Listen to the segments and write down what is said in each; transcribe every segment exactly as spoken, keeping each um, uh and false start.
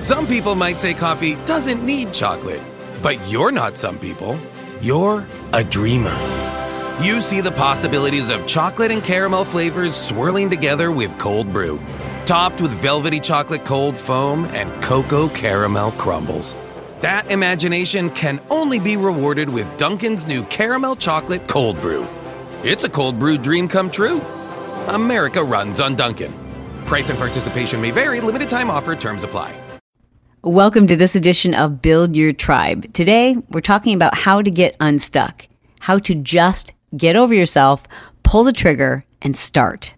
Some people might say coffee doesn't need chocolate, but you're not some people. You're a dreamer. You see the possibilities of chocolate and caramel flavors swirling together with cold brew, topped with velvety chocolate cold foam and cocoa caramel crumbles. That imagination can only be rewarded with Dunkin's new caramel chocolate cold brew. It's a cold brew dream come true. America runs on Dunkin'. Price and participation may vary. Limited time offer. Terms apply. Welcome to this edition of Build Your Tribe. Today, we're talking about how to get unstuck, how to just get over yourself, pull the trigger, and start.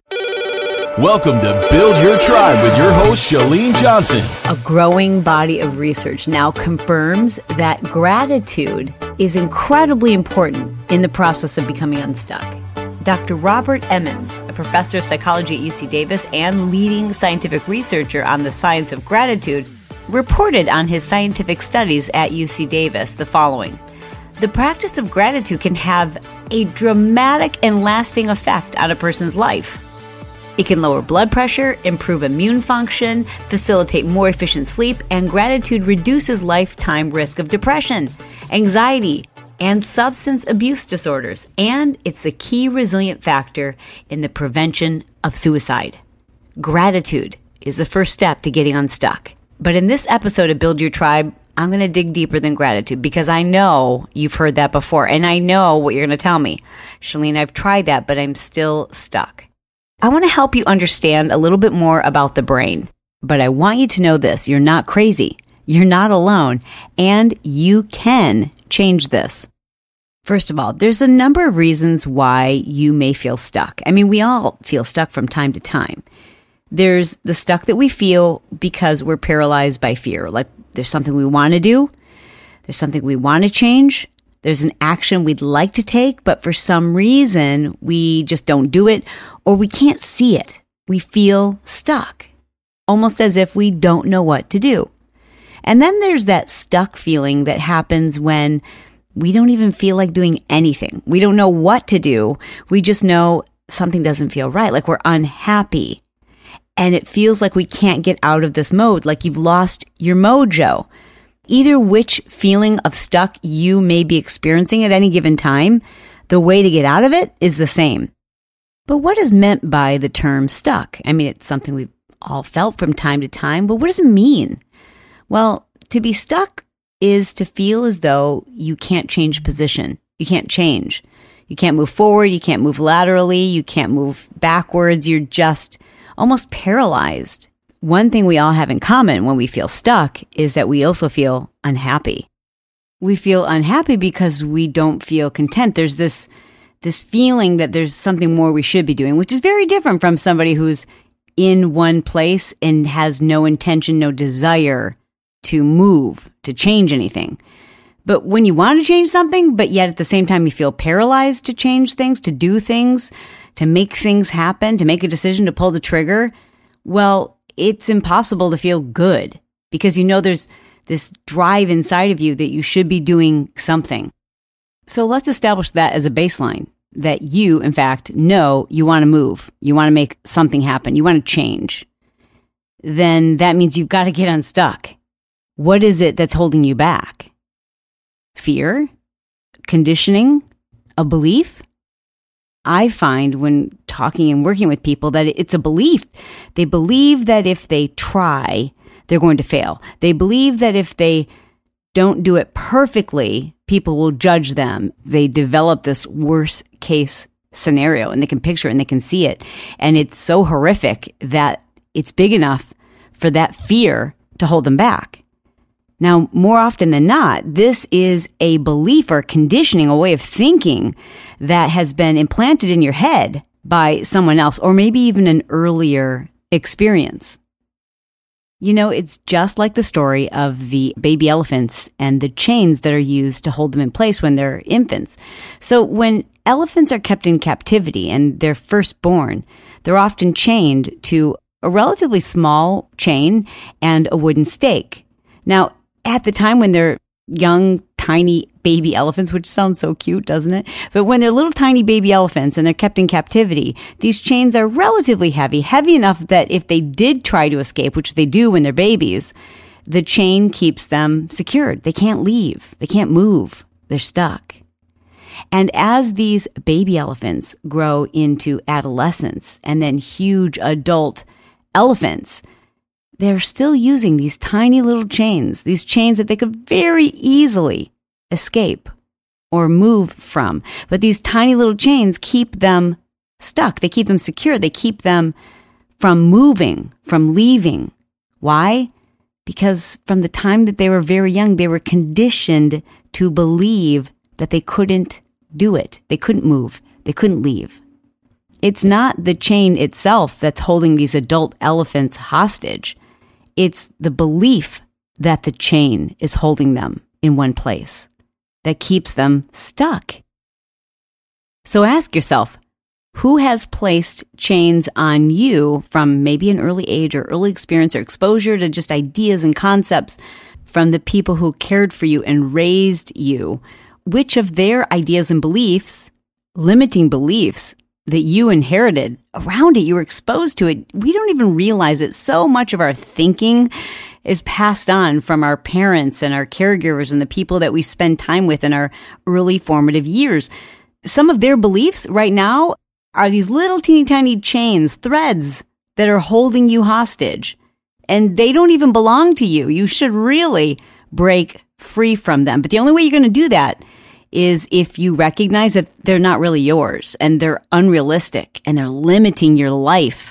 Welcome to Build Your Tribe with your host, Chalene Johnson. A growing body of research now confirms that gratitude is incredibly important in the process of becoming unstuck. Doctor Robert Emmons, a professor of psychology at U C Davis and leading scientific researcher on the science of gratitude, reported on his scientific studies at U C Davis the following. The practice of gratitude can have a dramatic and lasting effect on a person's life. It can lower blood pressure, improve immune function, facilitate more efficient sleep, and gratitude reduces lifetime risk of depression, anxiety, and substance abuse disorders. And it's the key resilient factor in the prevention of suicide. Gratitude is the first step to getting unstuck. But in this episode of Build Your Tribe, I'm going to dig deeper than gratitude because I know you've heard that before, and I know what you're going to tell me. Chalene, I've tried that, but I'm still stuck. I want to help you understand a little bit more about the brain, but I want you to know this. You're not crazy. You're not alone, and you can change this. First of all, there's a number of reasons why you may feel stuck. I mean, we all feel stuck from time to time. There's the stuck that we feel because we're paralyzed by fear. Like there's something we want to do. There's something we want to change. There's an action we'd like to take, but for some reason, we just don't do it or we can't see it. We feel stuck, almost as if we don't know what to do. And then there's that stuck feeling that happens when we don't even feel like doing anything. We don't know what to do. We just know something doesn't feel right, like we're unhappy. And it feels like we can't get out of this mode, like you've lost your mojo. Either which feeling of stuck you may be experiencing at any given time, the way to get out of it is the same. But what is meant by the term stuck? I mean, it's something we've all felt from time to time, but what does it mean? Well, to be stuck is to feel as though you can't change position. You can't change. You can't move forward. You can't move laterally. You can't move backwards. You're just almost paralyzed. One thing we all have in common when we feel stuck is that we also feel unhappy. We feel unhappy because we don't feel content. There's this this feeling that there's something more we should be doing, which is very different from somebody who's in one place and has no intention, no desire to move, to change anything. But when you want to change something, but yet at the same time you feel paralyzed to change things, to do things, to make things happen, to make a decision, to pull the trigger, well, it's impossible to feel good because you know there's this drive inside of you that you should be doing something. So let's establish that as a baseline, that you, in fact, know you want to move, you want to make something happen, you want to change. Then that means you've got to get unstuck. What is it that's holding you back? Fear? Conditioning? A belief? I find when talking and working with people that it's a belief. They believe that if they try, they're going to fail. They believe that if they don't do it perfectly, people will judge them. They develop this worst case scenario and they can picture it and they can see it. And it's so horrific that it's big enough for that fear to hold them back. Now, more often than not, this is a belief or conditioning, a way of thinking that has been implanted in your head by someone else, or maybe even an earlier experience. You know, it's just like the story of the baby elephants and the chains that are used to hold them in place when they're infants. So when elephants are kept in captivity and they're first born, they're often chained to a relatively small chain and a wooden stake. Now, at the time when they're young, tiny baby elephants, which sounds so cute, doesn't it? But when they're little tiny baby elephants and they're kept in captivity, these chains are relatively heavy, heavy enough that if they did try to escape, which they do when they're babies, the chain keeps them secured. They can't leave. They can't move. They're stuck. And as these baby elephants grow into adolescence and then huge adult elephants, they're still using these tiny little chains, these chains that they could very easily escape or move from. But these tiny little chains keep them stuck. They keep them secure. They keep them from moving, from leaving. Why? Because from the time that they were very young, they were conditioned to believe that they couldn't do it. They couldn't move. They couldn't leave. It's not the chain itself that's holding these adult elephants hostage. It's the belief that the chain is holding them in one place that keeps them stuck. So ask yourself, who has placed chains on you from maybe an early age or early experience or exposure to just ideas and concepts from the people who cared for you and raised you? Which of their ideas and beliefs, limiting beliefs that you inherited around it, you were exposed to it, we don't even realize it. So much of our thinking is passed on from our parents and our caregivers and the people that we spend time with in our early formative years. Some of their beliefs right now are these little teeny tiny chains, threads that are holding you hostage. And they don't even belong to you. You should really break free from them. But the only way you're going to do that is if you recognize that they're not really yours and they're unrealistic and they're limiting your life.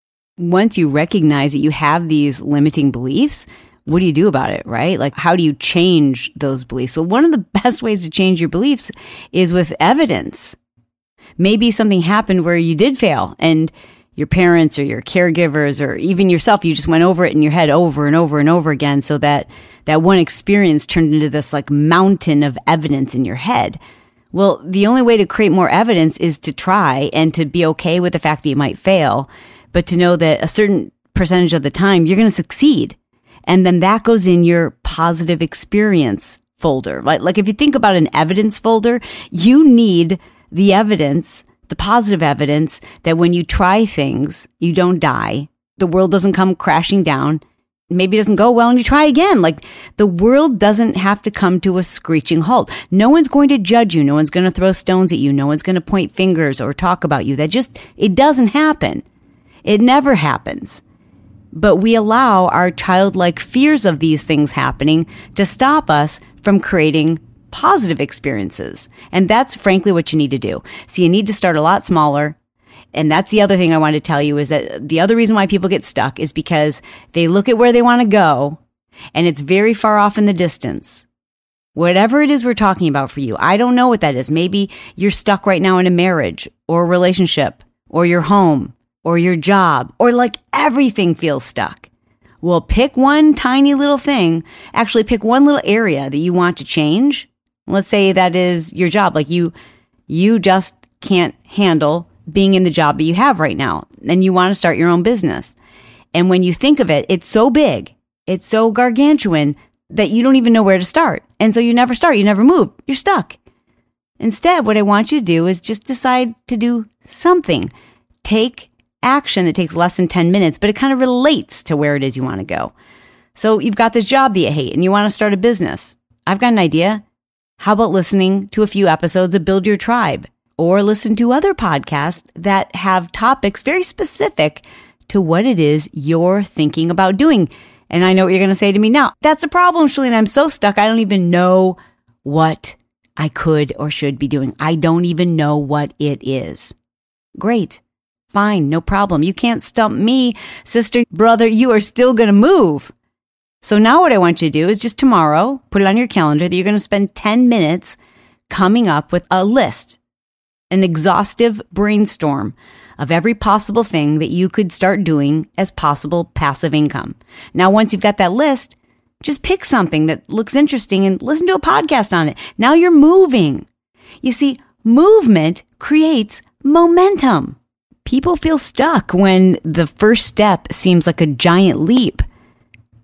Once you recognize that you have these limiting beliefs, what do you do about it, right? Like, how do you change those beliefs? So one of the best ways to change your beliefs is with evidence. Maybe something happened where you did fail and your parents or your caregivers or even yourself, you just went over it in your head over and over and over again, so that that one experience turned into this like mountain of evidence in your head. Well, the only way to create more evidence is to try and to be okay with the fact that you might fail, but to know that a certain percentage of the time you're going to succeed. And then that goes in your positive experience folder. Like, like if you think about an evidence folder, you need the evidence, the positive evidence that when you try things, you don't die. The world doesn't come crashing down. Maybe it doesn't go well and you try again. Like, the world doesn't have to come to a screeching halt. No one's going to judge you. No one's going to throw stones at you. No one's going to point fingers or talk about you. That just, it doesn't happen. It never happens. But we allow our childlike fears of these things happening to stop us from creating positive experiences. And that's frankly what you need to do. So you need to start a lot smaller. And that's the other thing I want to tell you is that the other reason why people get stuck is because they look at where they want to go and it's very far off in the distance. Whatever it is we're talking about for you, I don't know what that is. Maybe you're stuck right now in a marriage or a relationship or your home or your job, or like everything feels stuck. Well, pick one tiny little thing. Actually, pick one little area that you want to change. Let's say that is your job. Like you, you just can't handle being in the job that you have right now, and you want to start your own business. And when you think of it, it's so big, it's so gargantuan that you don't even know where to start. And so you never start, you never move, you're stuck. Instead, what I want you to do is just decide to do something. Take action that takes less than ten minutes, but it kind of relates to where it is you want to go. So you've got this job that you hate and you want to start a business. I've got an idea. How about listening to a few episodes of Build Your Tribe, or listen to other podcasts that have topics very specific to what it is you're thinking about doing? And I know what you're going to say to me now. That's the problem, Chalene. I'm so stuck. I don't even know what I could or should be doing. I don't even know what it is. Great. Fine, no problem. You can't stump me, sister, brother. You are still going to move. So now what I want you to do is just tomorrow, put it on your calendar that you're going to spend ten minutes coming up with a list, an exhaustive brainstorm of every possible thing that you could start doing as possible passive income. Now, once you've got that list, just pick something that looks interesting and listen to a podcast on it. Now you're moving. You see, movement creates momentum. People feel stuck when the first step seems like a giant leap.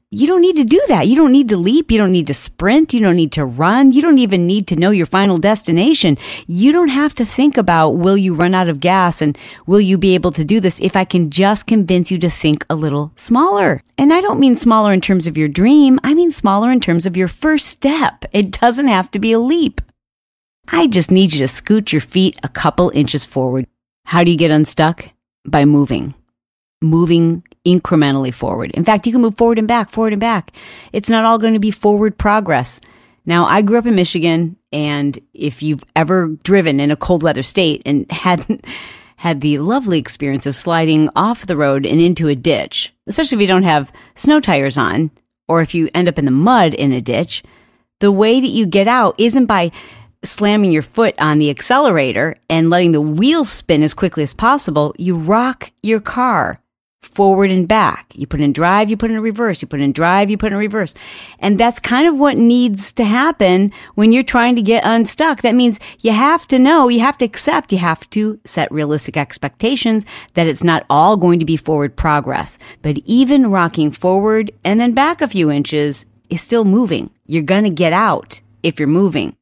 you don't need to do that. You don't need to leap. You don't need to sprint. You don't need to run. You don't even need to know your final destination. You don't have to think about, will you run out of gas and will you be able to do this if I can just convince you to think a little smaller. And I don't mean smaller in terms of your dream. I mean smaller in terms of your first step. It doesn't have to be a leap. I just need you to scoot your feet a couple inches forward. How do you get unstuck? By moving. Moving incrementally forward. In fact, you can move forward and back, forward and back. It's not all going to be forward progress. Now, I grew up in Michigan, and if you've ever driven in a cold weather state and hadn't had the lovely experience of sliding off the road and into a ditch, especially if you don't have snow tires on, or if you end up in the mud in a ditch, the way that you get out isn't by slamming your foot on the accelerator and letting the wheels spin as quickly as possible. You rock your car forward and back. You put in drive, you put in reverse, you put in drive, you put in reverse. And that's kind of what needs to happen when you're trying to get unstuck. That means you have to know, you have to accept, you have to set realistic expectations that it's not all going to be forward progress. But even rocking forward and then back a few inches is still moving. You're going to get out if you're moving.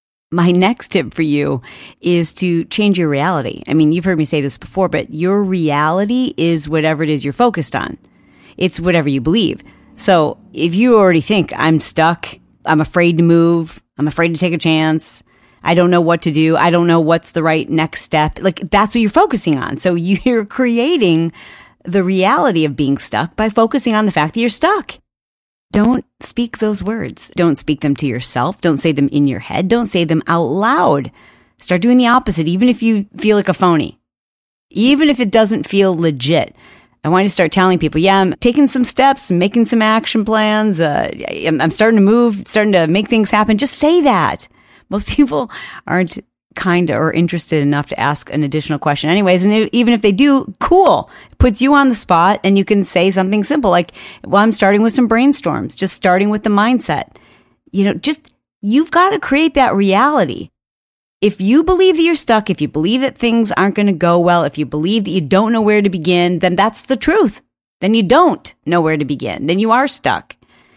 My next tip for you is to change your reality. I mean, you've heard me say this before, but your reality is whatever it is you're focused on. It's whatever you believe. So if you already think, I'm stuck, I'm afraid to move, I'm afraid to take a chance, I don't know what to do, I don't know what's the right next step, like that's what you're focusing on. So you're creating the reality of being stuck by focusing on the fact that you're stuck. Don't speak those words. Don't speak them to yourself. Don't say them in your head. Don't say them out loud. Start doing the opposite, even if you feel like a phony. Even if it doesn't feel legit. I want you to start telling people, yeah, I'm taking some steps, making some action plans. Uh, I'm, I'm starting to move, starting to make things happen. Just say that. Most people aren't kind or interested enough to ask an additional question anyways. And even if they do, cool. It puts you on the spot and you can say something simple like, well, I'm starting with some brainstorms, just starting with the mindset. You know, just, you've got to create that reality. If you believe that you're stuck, if you believe that things aren't going to go well, if you believe that you don't know where to begin, then that's the truth. Then you don't know where to begin. Then you are stuck.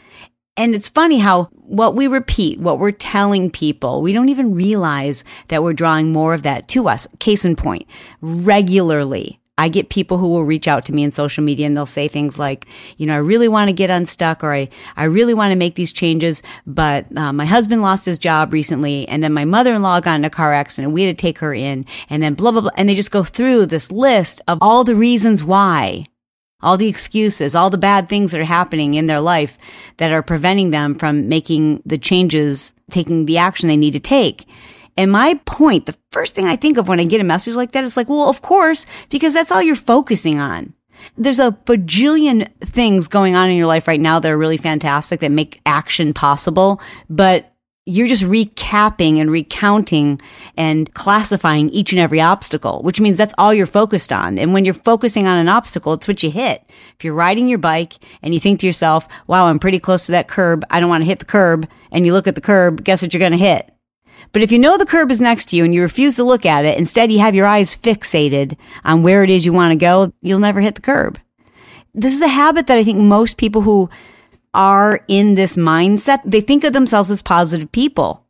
And it's funny how what we repeat, what we're telling people, we don't even realize that we're drawing more of that to us. Case in point, regularly, I get people who will reach out to me in social media and they'll say things like, you know, I really want to get unstuck, or I, I really want to make these changes, but uh, my husband lost his job recently, and then my mother-in-law got in a car accident and we had to take her in, and then blah, blah, blah. And they just go through this list of all the reasons why. All the excuses, all the bad things that are happening in their life that are preventing them from making the changes, taking the action they need to take. And my point, the first thing I think of when I get a message like that is like, well, of course, because that's all you're focusing on. There's a bajillion things going on in your life right now that are really fantastic, that make action possible, but you're just recapping and recounting and classifying each and every obstacle, which means that's all you're focused on. And when you're focusing on an obstacle, it's what you hit. If you're riding your bike and you think to yourself, wow, I'm pretty close to that curb, I don't want to hit the curb, and you look at the curb, guess what you're going to hit? But if you know the curb is next to you and you refuse to look at it, instead you have your eyes fixated on where it is you want to go, you'll never hit the curb. This is a habit that I think most people who are in this mindset, they think of themselves as positive people.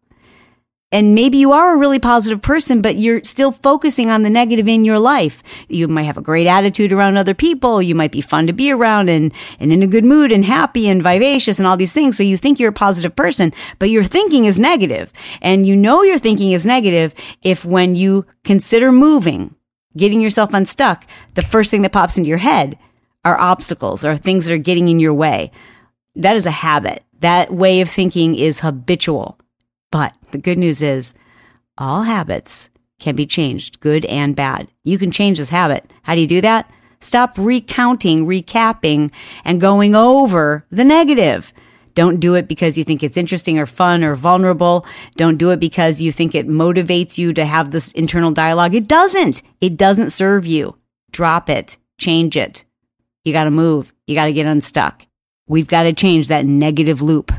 And maybe you are a really positive person, but you're still focusing on the negative in your life. You might have a great attitude around other people. You might be fun to be around and, and in a good mood and happy and vivacious and all these things. So you think you're a positive person, but your thinking is negative. And you know your thinking is negative if when you consider moving, getting yourself unstuck, the first thing that pops into your head are obstacles or things that are getting in your way. That is a habit. That way of thinking is habitual. But the good news is all habits can be changed, good and bad. You can change this habit. How do you do that? Stop recounting, recapping, and going over the negative. Don't do it because you think it's interesting or fun or vulnerable. Don't do it because you think it motivates you to have this internal dialogue. It doesn't. It doesn't serve you. Drop it. Change it. You got to move. You got to get unstuck. We've got to change that negative loop.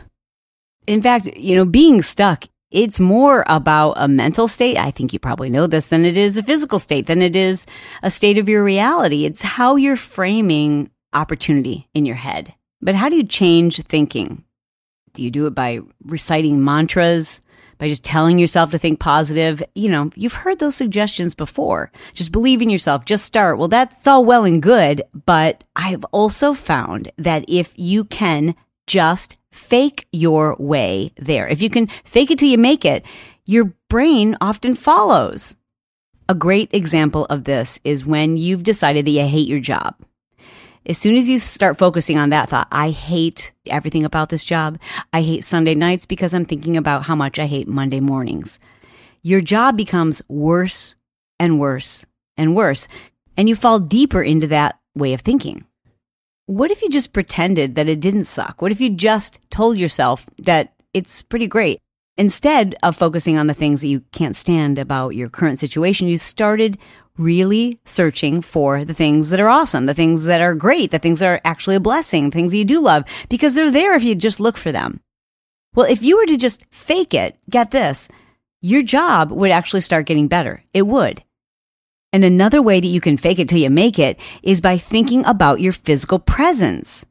In fact, you know, being stuck, it's more about a mental state. I think you probably know this, than it is a physical state, than it is a state of your reality. It's how you're framing opportunity in your head. But how do you change thinking? Do you do it by reciting mantras, by just telling yourself to think positive? You know, you've heard those suggestions before. Just believe in yourself, just start. Well, that's all well and good, but I've also found that if you can just fake your way there, if you can fake it till you make it, your brain often follows. A great example of this is when you've decided that you hate your job. As soon as you start focusing on that thought, I hate everything about this job. I hate Sunday nights because I'm thinking about how much I hate Monday mornings. Your job becomes worse and worse and worse, and you fall deeper into that way of thinking. What if you just pretended that it didn't suck? What if you just told yourself that it's pretty great? Instead of focusing on the things that you can't stand about your current situation, you started really searching for the things that are awesome, the things that are great, the things that are actually a blessing, things that you do love, because they're there if you just look for them. Well, if you were to just fake it, get this, your job would actually start getting better. It would. And another way that you can fake it till you make it is by thinking about your physical presence.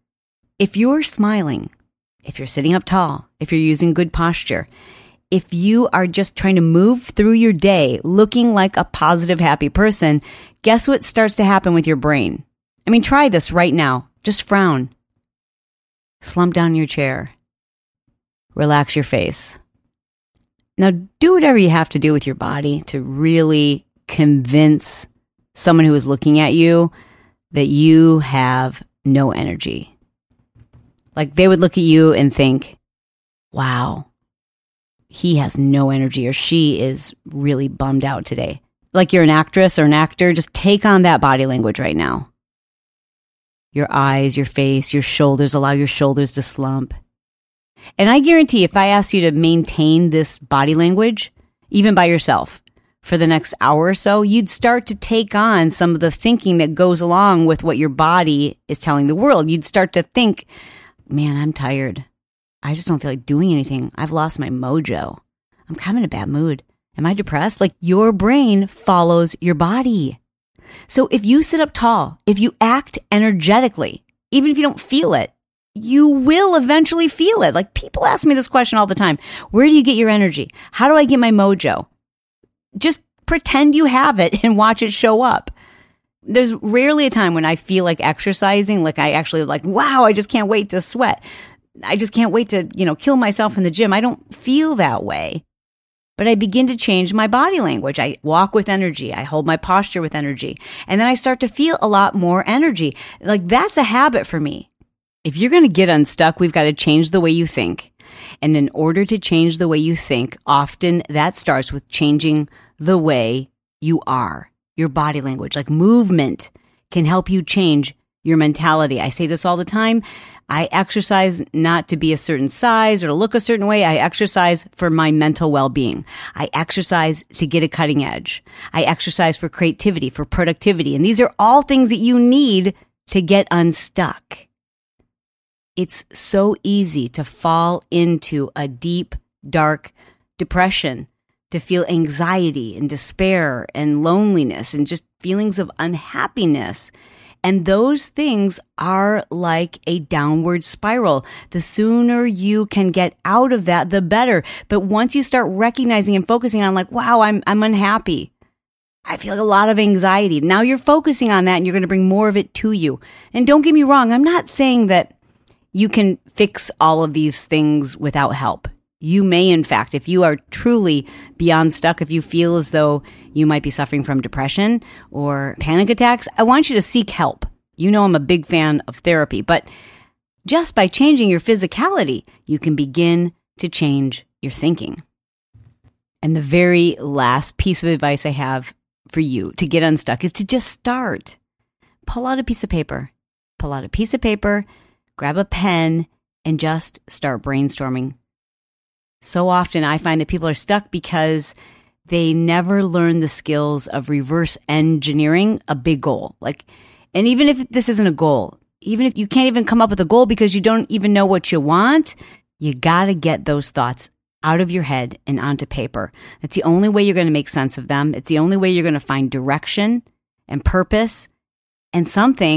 If you're smiling, if you're sitting up tall, if you're using good posture, if you are just trying to move through your day looking like a positive, happy person, guess what starts to happen with your brain? I mean, try this right now. Just frown. Slump down in your chair. Relax your face. Now, do whatever you have to do with your body to really convince someone who is looking at you that you have no energy. Like they would look at you and think, wow, he has no energy, or she is really bummed out today. Like you're an actress or an actor, just take on that body language right now. Your eyes, your face, your shoulders, allow your shoulders to slump. And I guarantee if I ask you to maintain this body language, even by yourself, for the next hour or so, you'd start to take on some of the thinking that goes along with what your body is telling the world. You'd start to think, man, I'm tired. I just don't feel like doing anything. I've lost my mojo. I'm kind of in a bad mood. Am I depressed? Like your brain follows your body. So if you sit up tall, if you act energetically, even if you don't feel it, you will eventually feel it. Like people ask me this question all the time. Where do you get your energy? How do I get my mojo? Just pretend you have it and watch it show up. There's rarely a time when I feel like exercising, like I actually like, wow, I just can't wait to sweat. I just can't wait to, you know, kill myself in the gym. I don't feel that way. But I begin to change my body language. I walk with energy. I hold my posture with energy. And then I start to feel a lot more energy. Like that's a habit for me. If you're going to get unstuck, we've got to change the way you think. And in order to change the way you think, often that starts with changing the way you are. Your body language, like movement, can help you change your mentality. I say this all the time. I exercise not to be a certain size or to look a certain way. I exercise for my mental well-being. I exercise to get a cutting edge. I exercise for creativity, for productivity. And these are all things that you need to get unstuck. It's so easy to fall into a deep, dark depression, to feel anxiety and despair and loneliness and just feelings of unhappiness. And those things are like a downward spiral. The sooner you can get out of that, the better. But once you start recognizing and focusing on like, wow, I'm I'm unhappy. I feel a lot of anxiety. Now you're focusing on that and you're going to bring more of it to you. And don't get me wrong, I'm not saying that you can fix all of these things without help. You may, in fact, if you are truly beyond stuck, if you feel as though you might be suffering from depression or panic attacks, I want you to seek help. You know I'm a big fan of therapy, but just by changing your physicality, you can begin to change your thinking. And the very last piece of advice I have for you to get unstuck is to just start. Pull out a piece of paper. Pull out a piece of paper, grab a pen, and just start brainstorming. So often I find that people are stuck because they never learn the skills of reverse engineering a big goal. Like, and even if this isn't a goal, even if you can't even come up with a goal because you don't even know what you want, you got to get those thoughts out of your head and onto paper. That's the only way you're going to make sense of them. It's the only way you're going to find direction and purpose and something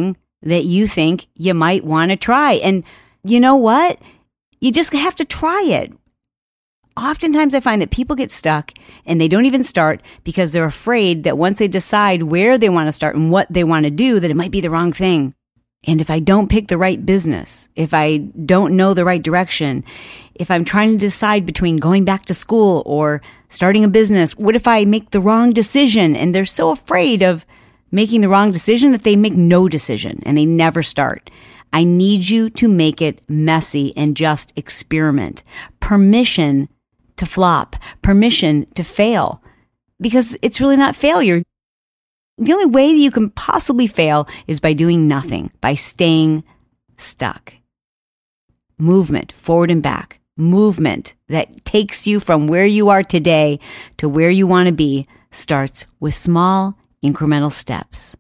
that you think you might want to try. And you know what? You just have to try it. Oftentimes I find that people get stuck and they don't even start because they're afraid that once they decide where they want to start and what they want to do, that it might be the wrong thing. And if I don't pick the right business, if I don't know the right direction, if I'm trying to decide between going back to school or starting a business, what if I make the wrong decision? And they're so afraid of making the wrong decision that they make no decision and they never start. I need you to make it messy and just experiment. Permission to flop, permission to fail, because it's really not failure. The only way that you can possibly fail is by doing nothing, by staying stuck. Movement, forward and back, movement that takes you from where you are today to where you want to be starts with small, incremental steps.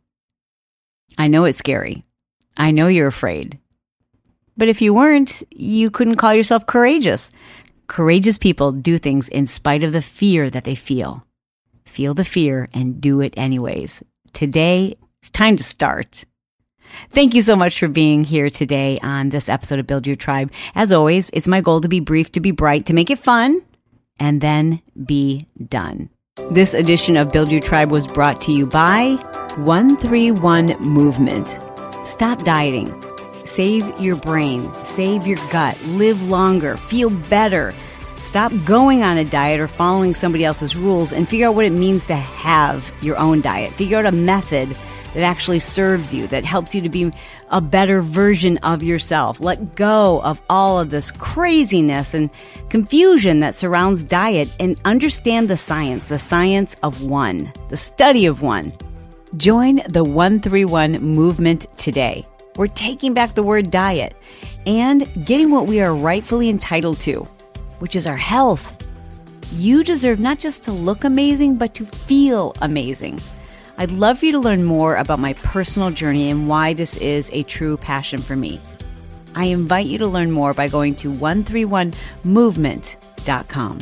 I know it's scary. I know you're afraid. But if you weren't, you couldn't call yourself courageous. Courageous people do things in spite of the fear that they feel. Feel the fear and do it anyways. Today, it's time to start. Thank you so much for being here today on this episode of Build Your Tribe. As always, it's my goal to be brief, to be bright, to make it fun, and then be done. This edition of Build Your Tribe was brought to you by one three one Movement. Stop dieting. Save your brain. Save your gut. Live longer. Feel better. Stop going on a diet or following somebody else's rules and figure out what it means to have your own diet. Figure out a method that actually serves you, that helps you to be a better version of yourself. Let go of all of this craziness and confusion that surrounds diet and understand the science, the science of one, the study of one. Join the one three one movement today. We're taking back the word diet and getting what we are rightfully entitled to, which is our health. You deserve not just to look amazing, but to feel amazing. I'd love for you to learn more about my personal journey and why this is a true passion for me. I invite you to learn more by going to one three one movement dot com.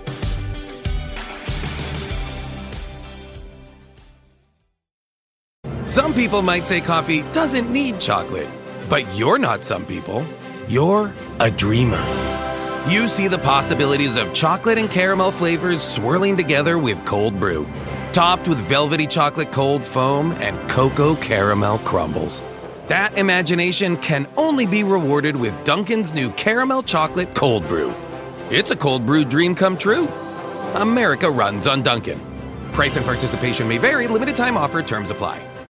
Some people might say coffee doesn't need chocolate, but you're not some people. You're a dreamer. You see the possibilities of chocolate and caramel flavors swirling together with cold brew, topped with velvety chocolate cold foam and cocoa caramel crumbles. That imagination can only be rewarded with Dunkin's new caramel chocolate cold brew. It's a cold brew dream come true. America runs on Dunkin'. Price and participation may vary. Limited time offer. Terms apply.